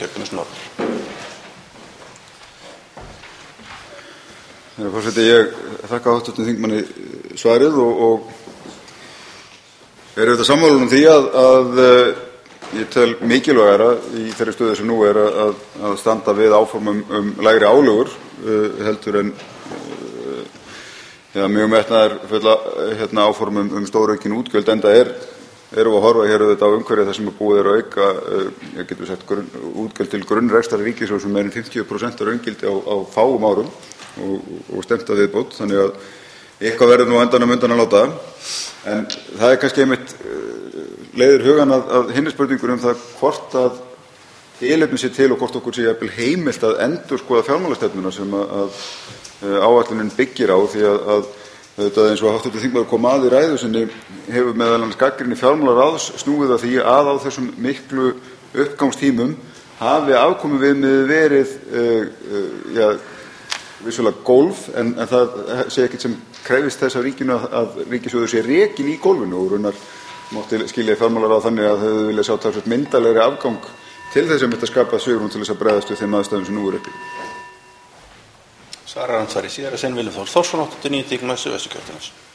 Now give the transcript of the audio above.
Suðvesturkjördæmis norður. Herra forseti, ég þakka hv. þingmanni svarið og auðvitað sammála því að ég tel mikilvægara í þeirri stöðu sem nú að standa við áformum lægri álögur heldur en mjög metnaðarfull áformum stóraukin útgjöld, enda erum við að horfa hér auðvitað á umhverfi þar sem búið að auka, ég getur sagt, útgjöld til grunnrekstrar ríkissjóðs sem meira en 50% raungildi á fáum árum og stefnt að viðbót, þannig að eitthvað verður nú endanum undan að láta. En það kannski einmitt leiðir hugan að hinni spurningur það hvort að tilefni sé til og hvort okkur sé jafnvel heimilt að endurskoða fjármálastefnuna sem að áætlunin byggir á, því að þetta eins og hv. þingmaður kom að í ræðu sinni hefur meðal annars gagnrýni fjármálaráðs snúið að því að á þessum miklu uppgangstímum hafi afkomuviðmiðið verið vissulega gólf, en það sé ekkert sem krefist þess af ríkinu að ríkissjóður sé rekinn í gólfinu, og raunar mátti skilja fjármálaráð þannig að þau vilja sjá talsvert myndarlegri afgang til þess að skapa svigrúm til þess að bregðast við þeim aðstæðum sem nú uppi. Svarar andsvari síðara sinn Willum Þór Þórsson, 89 þingmaður Suðvesturkjördæmis.